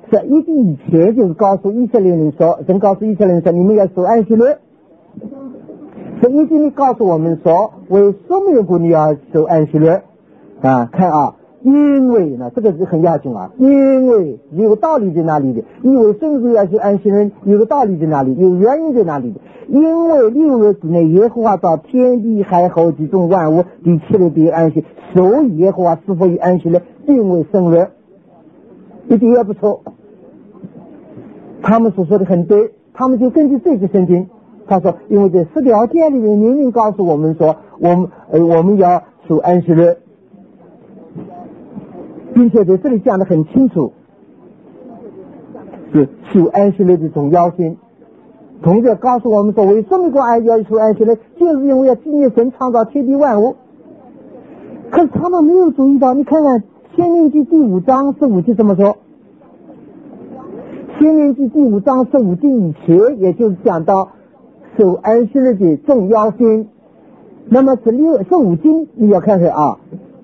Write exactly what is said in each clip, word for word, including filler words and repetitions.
在一地以前就是告诉以色列人说，神告诉以色列人说，你们要守安息日。这一地里告诉我们说，为什么如果你要守安息日啊？看啊，因为呢，这个是很要紧啊，因为有道理在哪里的？因为甚至要去安息日，有个道理在哪里？有原因在哪里的？因为六日之内，耶和华造天地海和其中万物，第七日得安息，所以耶和华是否以安息日定为圣日，一点也不错。他们所说的很对，他们就根据这个圣经，他说，因为在十条诫里面明明告诉我们说，我们呃我们要守安息日，并且在这里讲得很清楚，是守安息日的重要性。同时告诉我们说，为什么说要守安息日，就是因为要纪念神创造天地万物。可是他们没有注意到，你看看申命记第五章十五节怎么说？申命记第五章十五节以前，也就是讲到守安息日的重要性。那么这六十五节你要看看啊，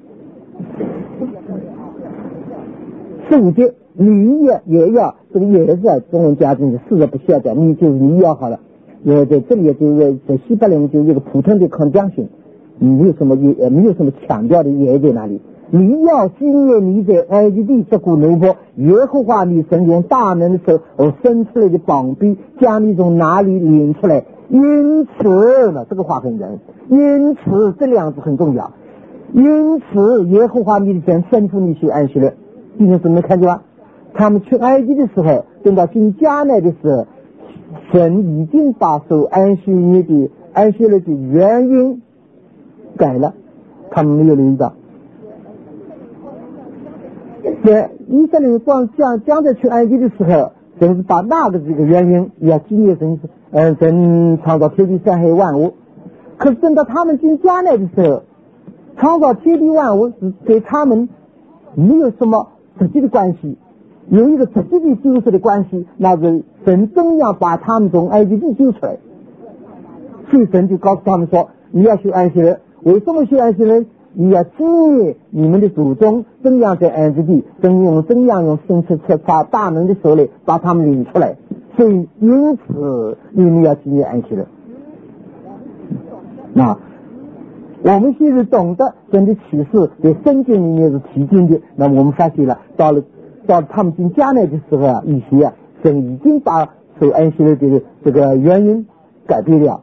十五节你也也要，这个也是中文家庭的四个不晓得，你就是你要好了。因为在这里就是在希伯来文就一个普通的conjunction，你没有什么也没有什么强调的也在哪里？你要纪念你在埃及地这股奴仆，耶和华你神用大能的手而伸出来的膀臂，将你从哪里领出来？因此呢，这个话很人，因此这两字很重要。因此耶和华你的神吩咐你去安息日。今天怎么看见吗？他们去埃及的时候，等到进迦南的时候，神已经把守安息日的安息日的原因改了，他们没有留意到。在以色列人光将将在去埃及的时候，神是把那个这个原因要纪念神，嗯，神创造天地山海万物。可是等到他们进迦南的时候，创造天地万物是对他们没有什么直接的关系，有一个直接的救赎的关系，那是神怎样把他们从埃及地救出来。所以神就告诉他们说，你要修安息日。为什么修安息日？你要纪念你们的祖宗怎样在埃及地怎样怎样用伸出出发大能的手来把他们领出来，所以因此你们要纪念安息日。那我们现在懂得神的启示在圣经里面是提进的，那我们发现了到了到他们进迦南的时候啊，以前啊神已经把守安息日的这个原因改变了。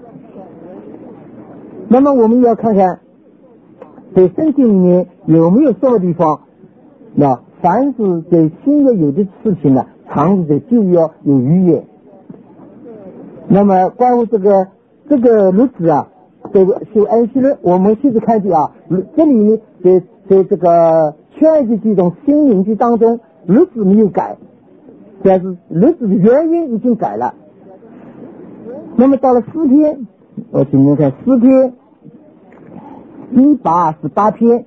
那么我们要看看在圣经里面有没有什么地方，那凡是在新约有的事情呢，常是在旧约有预言。那么关于这个这个日子啊，这个修安息日，我们现在看见啊，这里呢在在这个出埃及记中新明记当中，日子没有改，但是日子的原因已经改了。那么到了诗篇，我今天看诗篇一百二十八篇，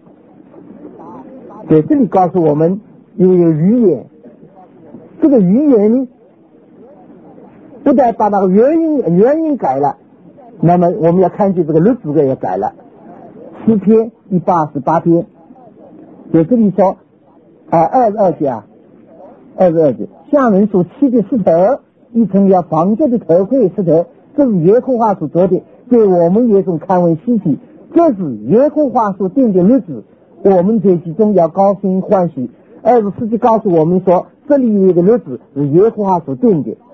在这里告诉我们又有预言。这个预言呢，不但把那个原因原因改了，那么我们要看见这个日子也改了。诗篇一百二十八篇，在这里说啊，二十二节啊，二十二节，向人所砌的石头，一层要房子的头盔石头，这是耶和华所做的，在我们眼中看为稀奇。这是耶和华所定的日子，我们在其中要高兴欢喜。二十世纪告诉我们说，这里有一个日子是耶和华所定的，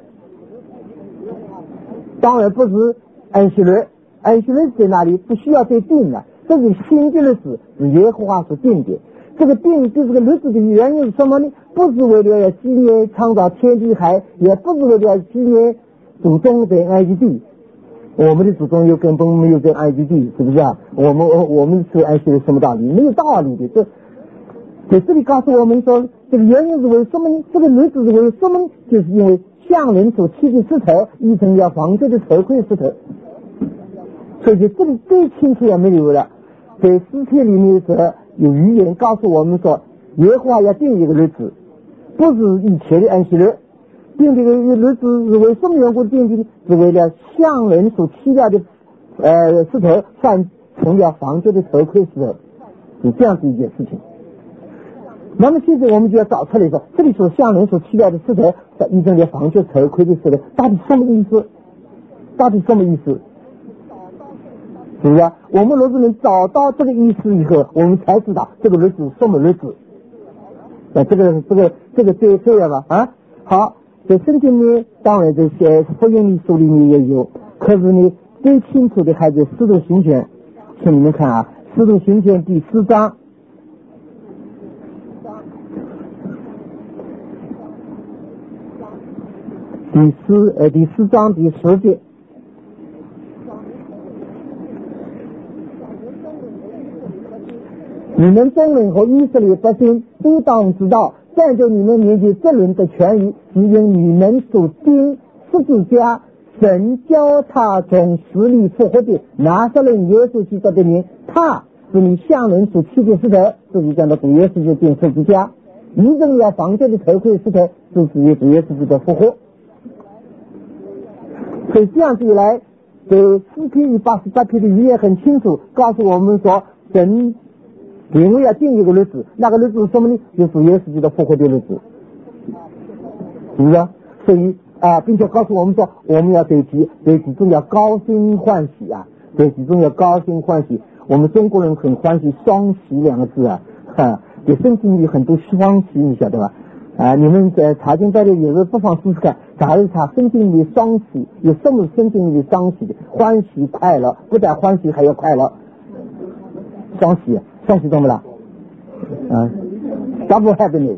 当然不是安息日，安息日在哪里不需要再定了，这是新的日子是耶和华所定的。这个定对这个日子的原因是什么呢？不是为了要纪念创造天地海，也不是为了要纪念祖宗在埃及地。我们的祖宗又根本没有在埃及地，是不是啊？我们我们是安息日什么道理？没有道理的。这在这里告诉我们说，这个原因是为什么呢？这个日子是为什么呢？就是因为向人所砌的石头，一层要房子的头盔石头。所以在这里最清楚也没有了。在诗篇里面的时候，有预言告诉我们说，耶和华要定一个日子，不是以前的安息日。定这个日子是为什么缘故定的？是为了向人所砌掉的呃石头换成了房子的头盔石头，是这样子一件事情。 那么现在我们就要找出来说，这里所向人所期待的石头，一种叫防血头盔的石头，到底什么意思？到底什么意思？是不是？我们若是能找到这个意思以后，我们才知道这个日子什么日子。啊，这个这个这个对对了吧？啊，好，在圣经里当然这些福音书里面也有，可是呢，最清楚的还是使徒行传，请你们看啊，使徒行传第四章。第四呃第四章第十节，你们众人和以色列百姓都当知道，在这你们面前这人的权益，是因你们所钉十字架，神叫他从死里复活的拿撒勒耶稣基督的名，他是你向人所期的石头，这就讲到主耶稣就钉十字架，一定要防着的头盔石头，就是主耶稣基督复活。所以这样子一来，这诗篇一八十八篇的语言很清楚，告诉我们说，神因为要定一个日子，那个日子是什么呢？就是耶稣基督复活的日子，是不是？所以啊，并且告诉我们说，我们要对其对其中要高兴欢喜啊，对其中要高兴欢喜。我们中国人很欢喜双喜两个字啊，哈，给圣经里很多双喜，你晓得吧？啊，你们在查经在这有时候不妨试试看，查一查圣经里双喜有什么？圣经里双喜的欢喜快乐，不但欢喜还要快乐，双喜双喜懂不啦？啊 ，double happiness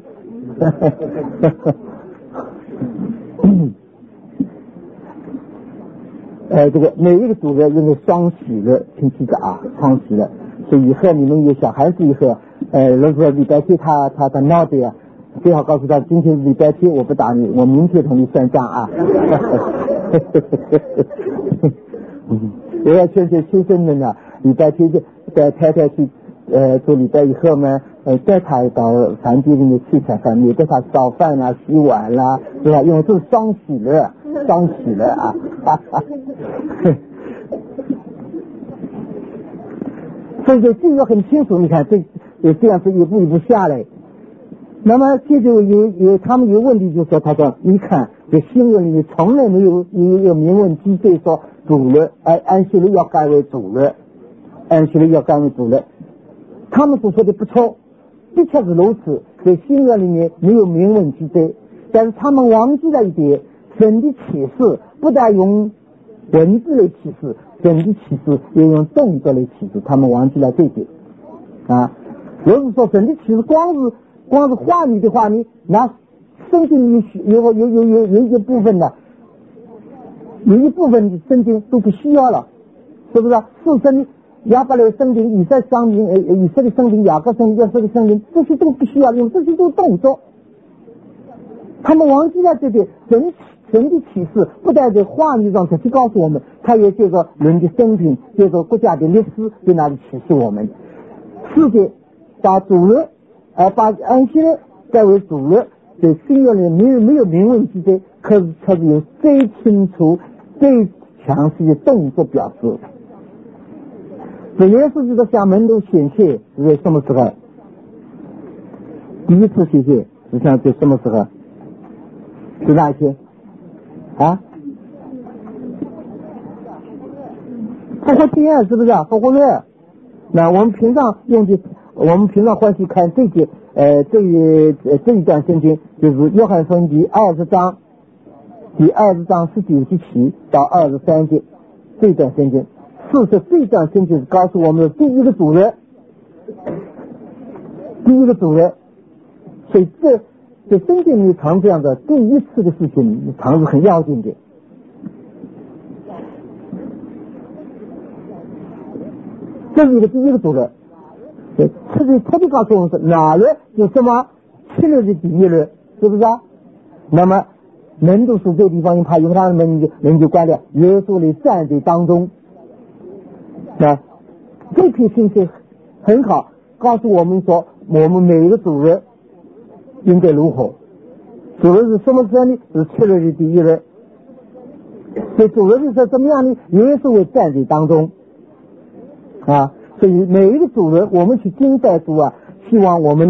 呃，这个每一个组合用个双喜乐，请记着啊，双喜乐。所以以后你们有小孩子以后，呃，如果礼拜天他他他闹的呀。最好告诉他，今天是礼拜天，我不打你，我明天同你算账啊！我要劝劝新生人啊，礼拜天就带太太去呃做礼拜以后呢，呃带他到饭店里面去吃饭，免得他烧饭啦、洗碗啦，对吧？因为这是双喜乐，双喜乐啊！所以这这个很清楚，你看这这样子一步一步下来。那么这就有有他们有问题，就说他说，你看这新闻里面从来没有有有明文记载说主日安安息日要改为主日，安息日要改为主日。他们所说的不错，的确是如此，在新闻里面没有明文记载，但是他们忘记了一点，神的启示不但用文字来启示，神的启示也用动作来启示，他们忘记了这一点啊。如果说神的启示光是光是话语的话呢，那圣经里有有有有有一部分的，有一部分的圣经都不需要了，是不是？四圣、亚伯拉圣经、以色列圣经、呃以色列圣经、雅各圣经、约瑟的圣经，这些都不需要，因为这些都是动作。他们忘记了这点，神神的启示不但在话语上直接告诉我们，他也借着人的生平，借着国家的历史在那里启示我们。世界把主日而把安息日改为主日，在新约里没有没有明文记载，可是却是有最清楚、最详细的动作表示。主耶稣基督向门徒显现是在什么时候？第一次显现是像在什么时候？是哪一天？啊？复活节是不是啊？复活日？那我们平常用的。我们平常欢喜看这节呃这一呃这一段圣经，就是约翰福音第二十章第二十章十九节起到二十三节这一段圣经。事实这一段圣经是告诉我们的第一个主人，第一个主人。所以这在圣经里常这样的第一次的事情，常是很要紧的。这是一个第一个主人。特别特别告诉我们是哪日就什么七日的第一日，是不是啊？那么门徒是这个地方，因怕犹太人门就门就关了，耶稣来站在当中。啊，这篇信息很好，告诉我们说我们每一个主日应该如何。主日是什么时候呢？是七日的第一日。所以主日的时候怎么样呢？耶稣会站在当中啊。所以每一个主人，我们去敬拜主啊，希望我们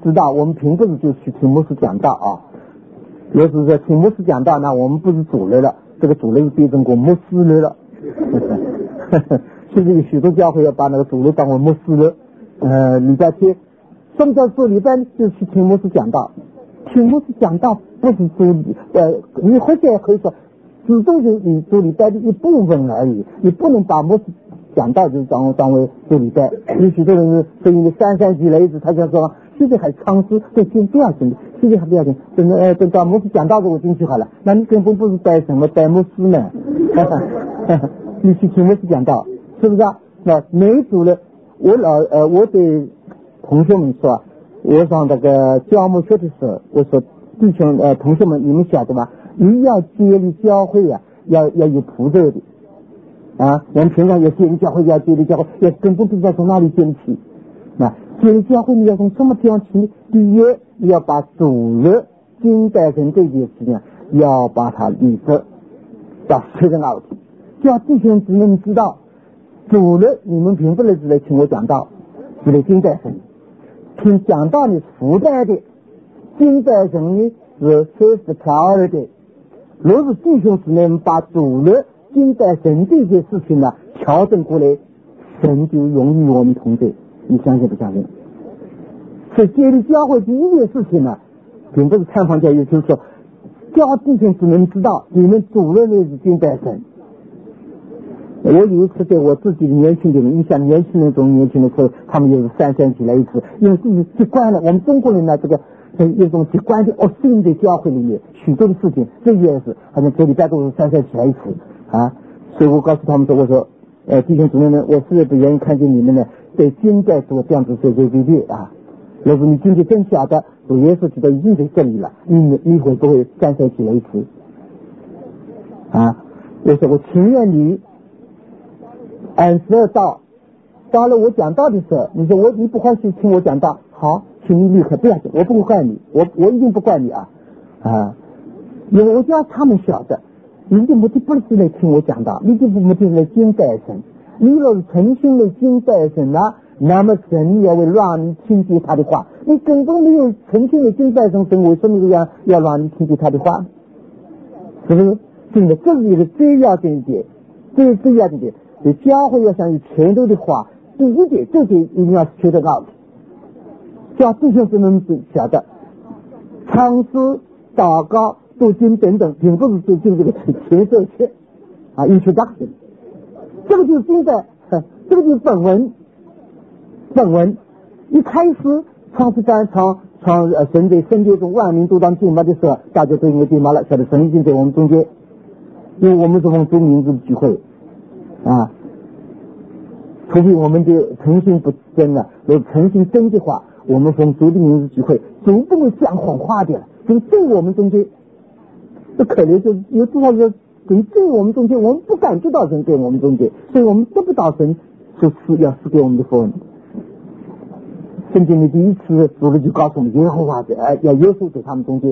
知道我们平不是就去听牧师讲道啊。有时说听牧师讲道，那我们不是主任了，这个主任变成过牧师了。现在有许多教会要把那个主任当为牧师了。呃，礼拜天，什么叫做礼拜？就是去听牧师讲道。听牧师讲道不是做呃，你或者可以说，只做是你做礼拜的一部分而已。你不能把牧师讲道就当当为做礼拜。有许多人是所以三三举例子，他就说现在还唱诗，对，先不要紧的，现在还不要紧。等呃等到牧师讲道的我进去好了，那你根本不是带什么带牧师呢？你去听牧师讲道，是不是啊？那每组的我老呃我对同学们说，我上这个教牧学的时候，我说弟兄呃同学们，你们晓得吧？你要接力教会啊，要要有步骤的啊。我们平常要接力教会，要接力教会，也根本不知道从哪里建起。那接力教会你要从什么地方起？第一，你要把主日经带成这件事情，要把它立着，要确认out，叫弟兄姊妹们知道，主日你们凭不来是来听我讲道，是来经带神。听讲道你附带的，经带神呢是随时调的。若是弟兄姊妹们把主日经带神这件事情呢调整过来，神就容易与我们同在。你相信不相信？所以接力教会第一件事情呢，并不是参访教育，就是说教弟兄姊妹们知道你们主日呢是经带神。我有一次对我自己的年轻人，你像年轻人中年轻的时候，他们也是三三起来一次，因为自己习惯了。我们中国人呢，这个一种习惯的恶性的教会里面，许多的事情，这也是好像这礼拜都是三三起来一次啊。所以我告诉他们说，我说，呃，弟兄姊妹们，我实在不愿意看见你们呢在经在做这样子随随便便啊。要是你今天真晓得主耶稣基督已经在这里了，你你会不会三三起来一次啊？我说我情愿你按时而到，到了我讲道的时候，你说我你不欢喜听我讲道，好，请你立刻不要紧，我不会怪你，我我一定不怪你啊啊！因为我就要他们晓得，你的目的不是来听我讲道，你的目的是来经带神。你若是诚心的经带神啊，那么神也会让你听见他的话。你根本没有诚心的经带神，神为什么要要让你听见他的话？是不是？真的，这是一个最要紧一点，最最要紧一点。所以教会要想有前头的话，第一点，这点一定要学得到，叫弟兄姊妹们晓得，唱诗、祷告、读经等等，并不是读经这个前设学啊 ，introduction， 这个就是经的，这个就是本文，本文一开始唱诗班唱唱呃神在圣殿中万民都当敬拜的时候，大家都应该敬拜了，晓得神已经在我们中间，因为我们是奉主名字的聚会。啊，除非我们的诚信不真了，如果诚信真的话，我们奉主的名字聚会，主不会讲谎话的，就在我们中间。这可怜就是有多少人在我们中间，我们不感觉到神在我们中间，所以我们得不到神所赐要赐给我们的福恩。圣经里第一次主了就告诉我们，耶和华的呃要耶稣在他们中间。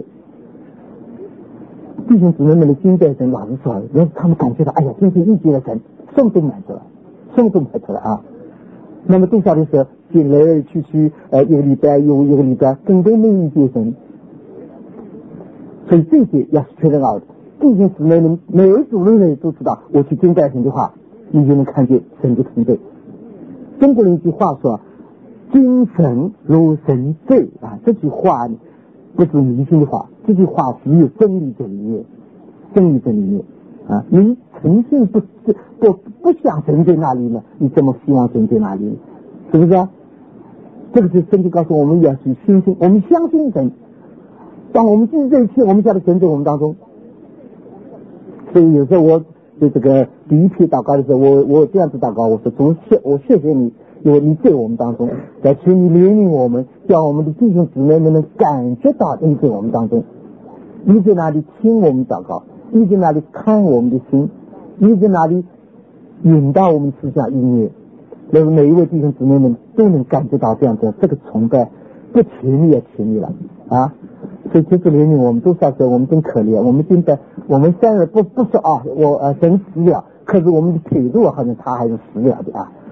弟兄姊妹们的经带神老是说，让他们感觉到，哎呀，今天遇见了神，什么都满足了，什么都满足了啊。那么多少的时候，进来来去去，呃，一个礼拜又一个礼拜，根本没遇见神。所以这些要是确认好的，弟兄姊妹们每位主任人都知道，我去经带神的话，你就能看见神的存在。中国人一句话说，精神如神在啊，这句话呢不是迷信的话，这句话是有真理在里面，真理在里面啊！你诚信不不不想神在那里呢，你怎么希望神在那里呢？是不是啊？这个是圣经告诉我们要去信心，我们相信神。当我们记住这一切，我们晓得神在我们当中。所以有时候我对这个第一批祷告的时候，我我这样子祷告，我说主谢我谢谢你，因为你在我们当中，在求你怜悯我们，叫我们的弟兄姊妹们能感觉到你在我们当中，你在那里听我们祷告，你在那里看我们的心，你在那里引导我们思想意念，那么每一位弟兄姊妹们都能感觉到这样子，这个崇拜不甜蜜也甜蜜了啊！所以就是怜悯我们多少时候我们真可怜，我们现在我们虽然不不说啊，我呃神死了，可是我们的态度好像他还是死了的啊。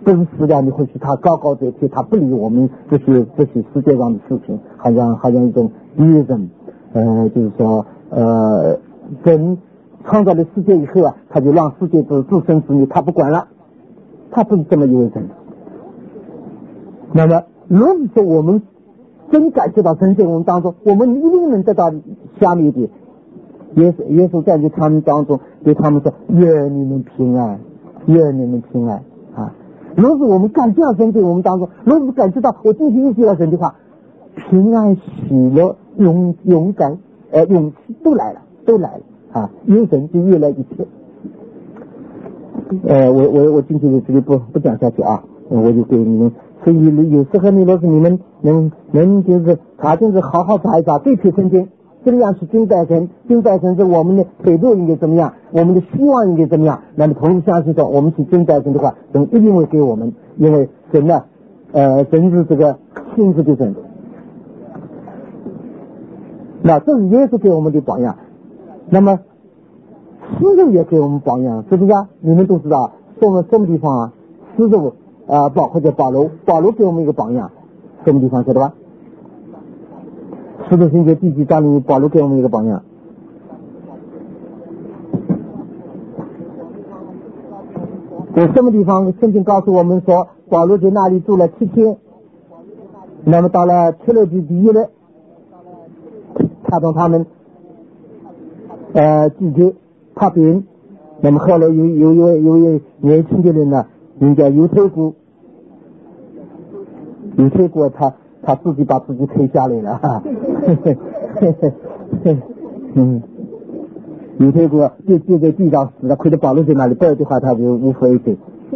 不是死了，你或许他高高在天，他不理我们这些这些世界上的事情，好像好像一种敌人，呃，就是说呃，人创造了世界以后啊，他就让世界自自生自灭，他不管了，他不是这么一位人。那么，如果说我们真感觉到神在我们当中，我们一定能得到下面一点。耶稣耶稣在这他们当中对他们说：“愿你们平安，愿你们平安啊！”如果我们感觉到神在我们当中，如果感觉到我今天遇见了神的话，平安、喜乐、勇勇敢、呃勇气都来了，都来了啊！有神就越来越切。呃，我我我今天在这里不不讲下去啊，我就给你们。所以有时候呢，若是你们能能就是他就是好好查一查对贴圣经。怎么样去敬拜神？敬拜神是我们的态度应该怎么样？我们的希望应该怎么样？那么同时相信说，我们去敬拜神的话，神一定会给我们，因为神呢，呃，神是这个亲自的神。那这是耶稣给我们的榜样。那么，师傅也给我们榜样，是不是啊？你们都知道，什么什么地方啊？师傅啊，包括叫保罗，保罗给我们一个榜样，什么地方晓得吧？使徒行传第几章里，保罗给我们一个榜样。有什么地方圣经告诉我们说，保罗在那里住了七天，那么到了切勒地第一日，他同他们呃季节怕病，那么后来有有有有一位年轻的人呢，名叫犹太姑，犹太姑他。他自己把自己推下来了，哈，嗯，有这个就就在地上死了，亏得保罗在那里，不然的话他就无所谓的。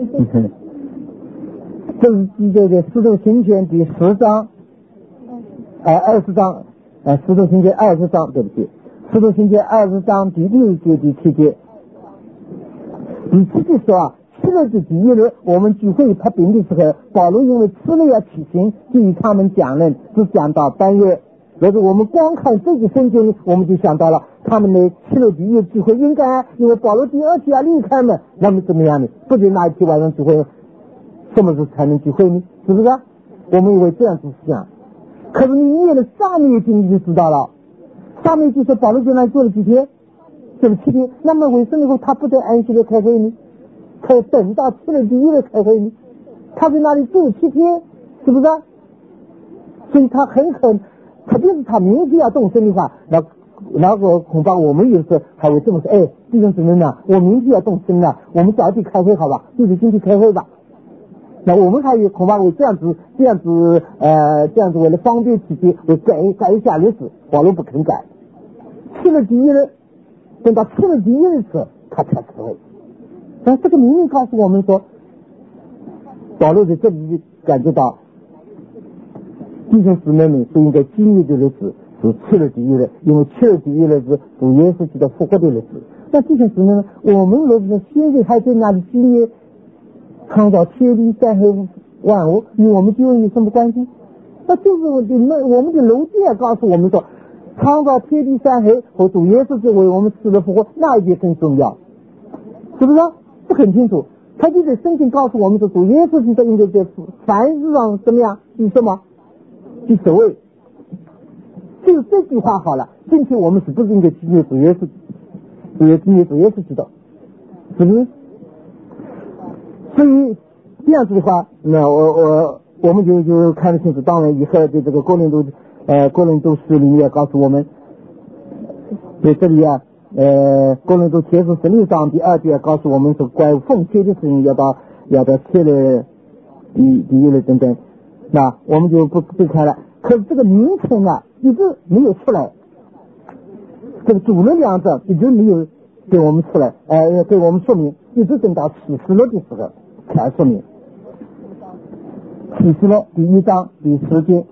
这是记载在《使徒行传》第十章，呃，二十章，呃，《使徒行传》二十章，对不起，《使徒行传》二十章第六节、第七节，第七节说啊。吃了这第一日，我们聚会拍饼的时候，保罗因为吃了要起行，就与他们讲论，只讲到半夜。如果我们光看这个圣经，我们就想到了他们的吃了第一日聚会应该，因为保罗第二天要离开嘛，那么怎么样呢？不是那一天晚上聚会，什么时候才能聚会呢？是不是啊？我们以为这样子想，可是你念了上面一经你就知道了，上面就说保罗在那做了几天，做了七天，那么为什么他不在安息日开会呢？可等到吃了第一日开会呢，他在那里住七天，是不是？所以他很可能，特别是他明天要动身的话，那那个恐怕我们有时还会这么说：哎，弟兄姊妹呢，我明天要动身了，我们早点开会好吧？就是今天开会吧。那我们还有恐怕会这样子，这样子，呃，这样子为了方便起见，会改改一下日子。保罗不肯改，吃了第一日，等到吃了第一日时，他才开会。但这个明明告诉我们说，保罗在这里感觉到弟兄姊妹们是应该纪念的日子是吃了第一日，因为吃了第一日是主耶稣基督复活的日子。那弟兄姊妹们，我们如果现在还在那里纪念创造天地山河万物，与我们救恩有什么关系？那就是我们我们的逻辑也告诉我们说，创造天地山河和主耶稣就为我们死了复活，那一点更重要，是不是？这很清楚，他就在圣经告诉我们说，主耶稣基督应该在凡事上怎么样？以什么？以守卫。就这句话好了。今天我们是不是应该纪念主耶稣？主耶纪念主耶稣基督，是不是？所以这样子的话，那我我我们就就看得清楚。当然，以后的这个哥林多呃哥林多书里面也告诉我们，在这里啊。呃，哥林多前书十六章第二节告诉我们说，关于奉献的事情要到要到切了第第一日等等，那我们就不不看了。可是这个名称啊，一直没有出来，这个主人两者一直没有给我们出来，呃，给我们说明，一直等到启示录的时候才说明。启示录第一章第十节，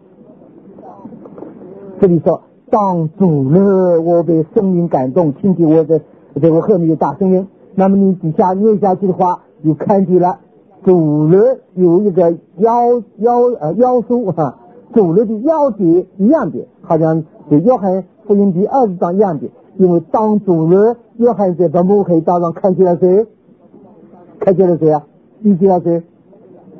这里说。当主了，我被声音感动，听见我的这个后面有大声音。那么你底下念下去的话，就看见了主了有一个腰腰呃腰书啊，主了的腰节一样的，好像是约翰福音第二十章一样的。因为当主了，约翰在把幕黑道上看见了谁？看见了谁啊？遇见了谁？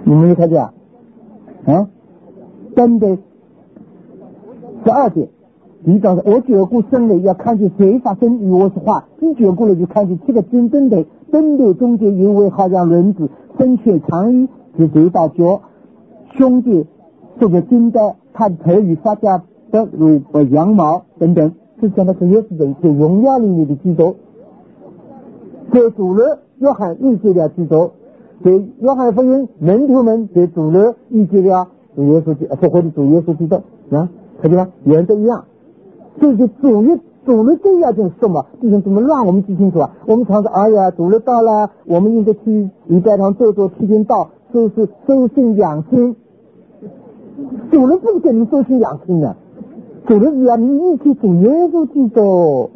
你们没看见啊？啊，真的十二点。你讲我觉过生了，要看见谁发生与我说话。你觉过了就看见七个金灯的，灯流中间有位好像轮子，身穿长衣，是谁到脚，胸间束着金带，他的头与发夹的如羊毛等等。是讲的是耶稣的在荣耀里面的基督。在主日约翰遇见了基督，在约翰福音门徒们在主日遇见了主耶稣复活的主耶稣基督啊，看见吗？原则一样。所以就主日主日这样就是什么？弟兄怎么让我们记清楚啊？我们常说哎呀，主日到了，我们应该去礼拜堂做做提前道，收拾收心养心。主日不是给你收心养心的，主日是让你一起主耶稣基督。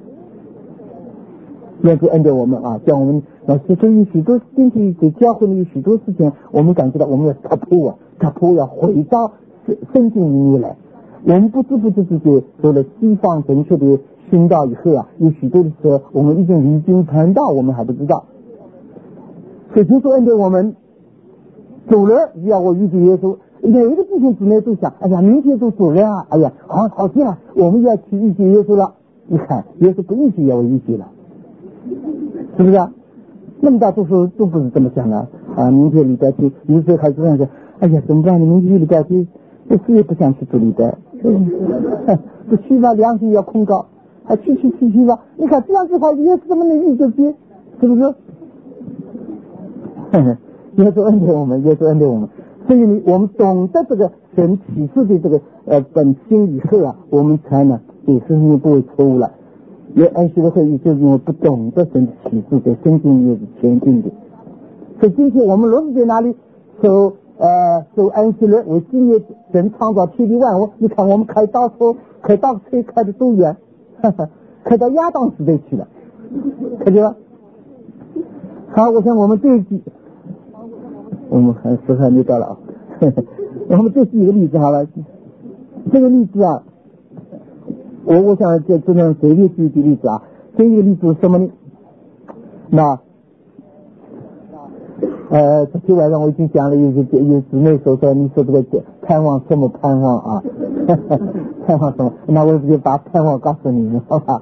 愿主恩待我们啊，叫我们老师对于许多今天在教会里有许多事情，我们感觉到我们要突破啊，突破要回到圣经里面来。我们不知不觉之间做了西方正确的熏道以后啊，有许多的时候我们已经离经叛道，我们还不知道。所以主恩待我们，主日要我遇见耶稣。每一个弟兄姊妹都想，哎呀，明天就主日啊，哎呀，好好些啊，我们要去遇见耶稣了。你看，耶稣不遇见也要遇见了。是不是啊？那么大多数都不是这么想的啊！明天礼拜天，有时候还这样想，哎呀，怎么办？你明天礼拜天，我谁也不想去做礼拜，不去吧，良心要控告，还去去去去吧。你看这样子的话，也怎么能遇得见？是不是？耶稣恩待我们，耶稣恩待我们。所以呢，我们懂得这个神启示的这个呃本性以后啊，我们才能对生命不会错误了。也安息的会议就是因为不懂得神的启示，在圣经里面是前进的。所以今天我们若是在哪里守呃守安息日，为纪念神创造天地万物，你看我们开倒车开倒车开的多远，开到亚当时代去了，看见吗？好，我想我们这一集我们还时还没到了啊。我们这是一个例子好了，这个例子啊，我我想这只能随便举一个例子啊。这一个例子是什么呢？那呃，昨天晚上我已经讲了，有些有姊妹说说，你说这个盼望什么盼望啊？盼望什么？那我直接把盼望告诉你们，好吧？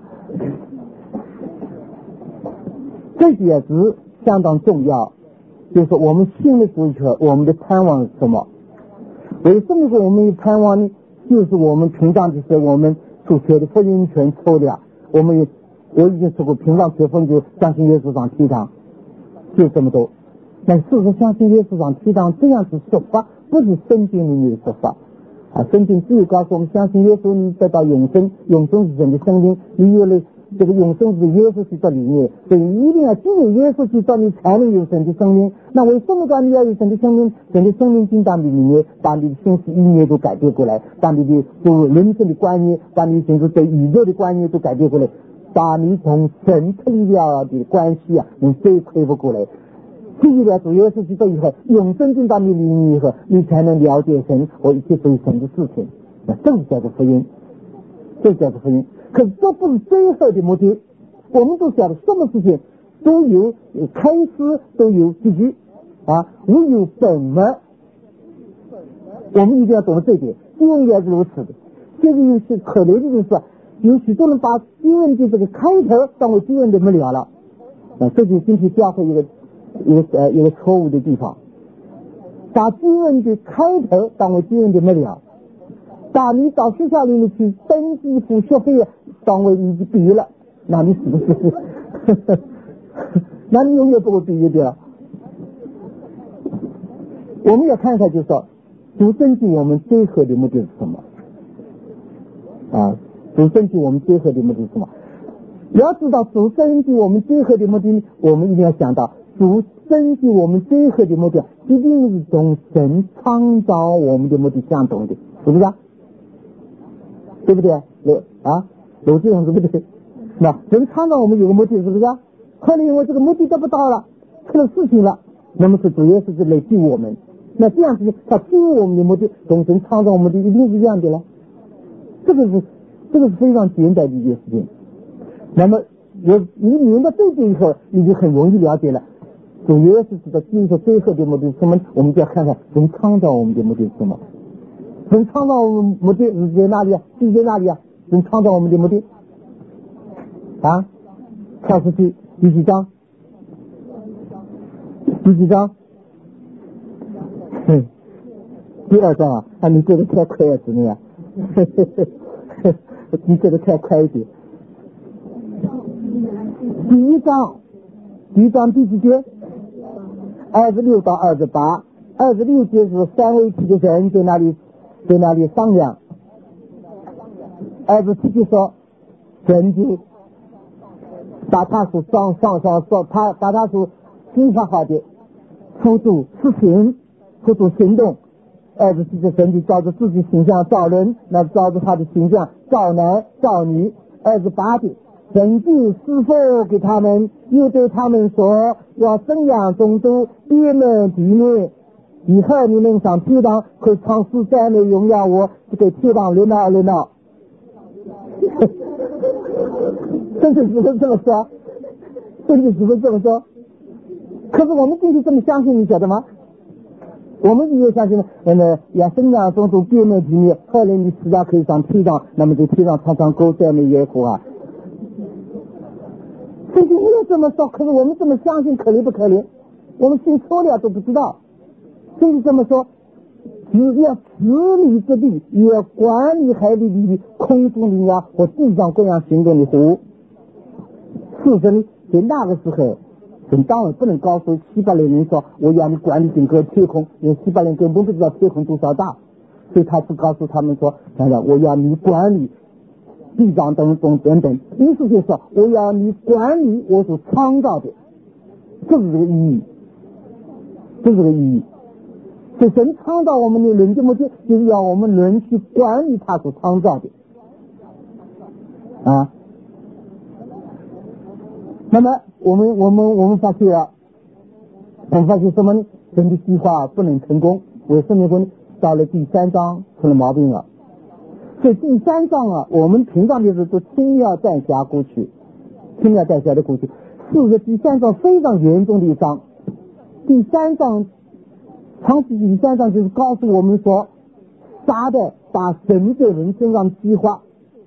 这也是相当重要，就是我们信的主以后，我们的盼望是什么？为什么说我们有盼望呢？就是我们平常的时候，我们所学的福音全抽了，我们也我已经说过，平常学福音就相信耶稣上天堂，就这么多。但事实相信耶稣上天堂这样子说法，不是圣经里面的说法啊。圣经只有告诉我们，相信耶稣你得到永生，永生是神的生命，你有了这个永生是耶稣基督里面，所以一定要只有耶稣基督你才能有神的生命。那为什么讲你要有神的生命？神的生命进到你里面，把你的心思意念都改变过来，把你的对人生的观念，把你甚至对宇宙的观念都改变过来，把你从神脱离了的关系啊，你都恢复过来。记忆了主耶稣基督以后，永生进到你里面以后，你才能了解神和一切属于神的事情。那这是叫做福音，这叫做福音。可是这不是最后的目的。我们都晓得，什么事情都有开始，都有结局啊，无有本末。我们一定要懂得这一点，经文也是如此的。现在有些可怜的就是，有许多人把经文的这个开头当为经文的末了了啊，这就是今天教会一个一个呃一个错误的地方，把经文的开头当为经文的末了，把你到学校里面去登记付学费当为你的毕业了，那你是不是？那你永远不会毕业的。我们要看看，就是说读圣经我们最后的目的是什么啊？读圣经我们最后的目的是什么？要知道读圣经我们最后的目的，我们一定要想到读圣经我们最后的目的一定是同神创造我们的目的相同的，是不是啊？对不对啊？逻辑上对不对？那神创造我们有个目的，是不是啊？后来因为这个目的得不到了，出了事情了，那么是主要是来救我们。那这样子，他救我们的目的同神创造我们的一定是一样的了。这个是这个是非常简单的一件事情。那么我你明白这一点以后，你就很容易了解了。 主耶稣知道今生最后的目的是什么？我们就要看看神创造我们的目的是什么。神创造我们目的是在哪里啊？是在哪里啊？神创造我们的目的啊？创世纪第几章？第几章？嗯，第二章啊！啊，你这个太快了，姊妹啊！你这个太快一点。第一章，第一章第几节？二十六到二十八。二十六节是三位一体的人在那里，在那里商量。二十七节说，神就把他所上上上说，他把他所计划好的付诸实行，付诸行动。二十七节神就照着自己形象造人，那照着他的形象造男造女。二十八节神就赐福给他们，又对他们说，要生养众多，遍满地面。以后你们上天堂会唱诗赞美荣耀我，就给天堂热闹热闹。真的是不是这么说？真的是不是这么说？可是我们今天这么相信，你晓得吗？我们也相信，呃，要生养众多，遍满地面。后来你死了可以上天堂，那么在天上唱唱歌赞美耶和华。圣经没有这么说，可是我们这么相信，可怜不可怜？我们信错了都不知道。圣经这么说，只要治理这地，也要管理海里的空中的鸟和地上各样行动的湖。事实呢，在那个时候，神当然不能告诉希伯来人说，我要你管理整个天空，因为希伯来人根本不知道天空多少大，所以他只告诉他们说，当然我要你管理地上等等等等，意思就是说，我要你管理我所创造的，这是这个意义，这是这个意义。所以神创造我们的人的目的，就是要我们人去管理他所创造的啊。那么我们我们我们发现了，我们发现什么呢？神的计划不能成功，为什么呢？到了第三章出了毛病了。所以第三章啊，我们平常的时候都轻描淡写过去，轻描淡写的过去。事实第三章非常严重的一章。第三章，创世纪第三章就是告诉我们说，撒旦把神在人身上计划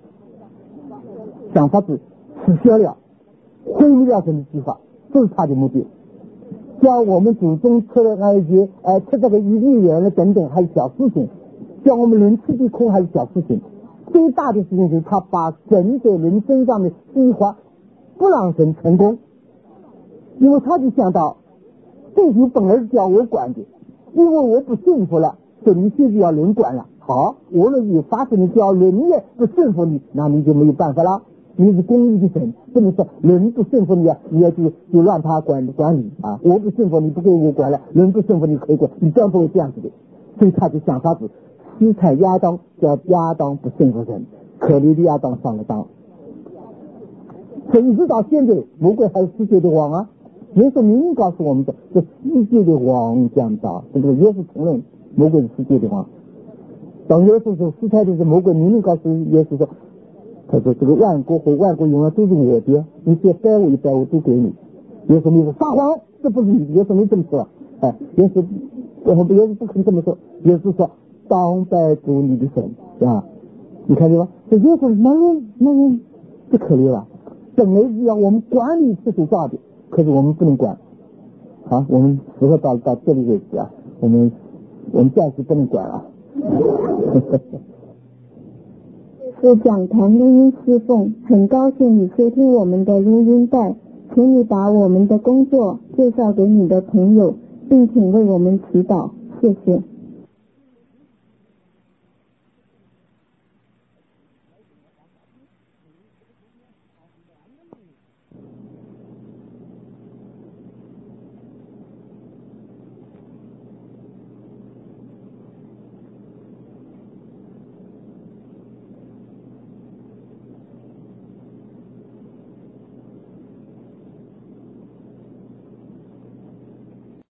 想法子取消了，毁灭了神的计划，这是他的目的。叫我们祖宗吃了那一些，呃，吃这个伊甸园了等等，还是小事情；叫我们人吃地空还是小事情。最大的事情就是他把神在人身上的计划不让神成功，因为他就想到，地球本来是叫我管的，因为我不幸福了，所以你现在要人管了。好，我若有发生的叫人类不顺服你，那你就没有办法了。你是公义的神，不能说人不顺服你啊，你要就就让他管管理啊。我不顺服你，不给我管了，人不顺服你可以管，你这样不会这样子的。所以他就想法子，西采亚当叫亚当不顺服神，可怜的亚当上了当。所以一直到现在，魔鬼还是世界的王啊。耶稣明明告诉我们的，这世界的王将到，这个耶稣承认魔鬼是世界的王。当耶稣说，斯泰的是魔鬼明明告诉耶稣说，他说这个万国和万国永远都是我的，你只要掰我一掰我都给你。耶稣你说撒谎，这不是你的，耶稣没这么说。哎，耶稣耶稣不肯这么说，耶稣说当拜主你的神啊，你看见吗？这耶稣没人没人不可怜了，本来是要我们管理世俗造的，可是我们不能管。好，我们时候到到这里为止啊，我们我们暂时不能管啊。 是讲坛录音侍奉，很高兴你收听我们的录音带，请你把我们的工作介绍给你的朋友，并请为我们祈祷，谢谢。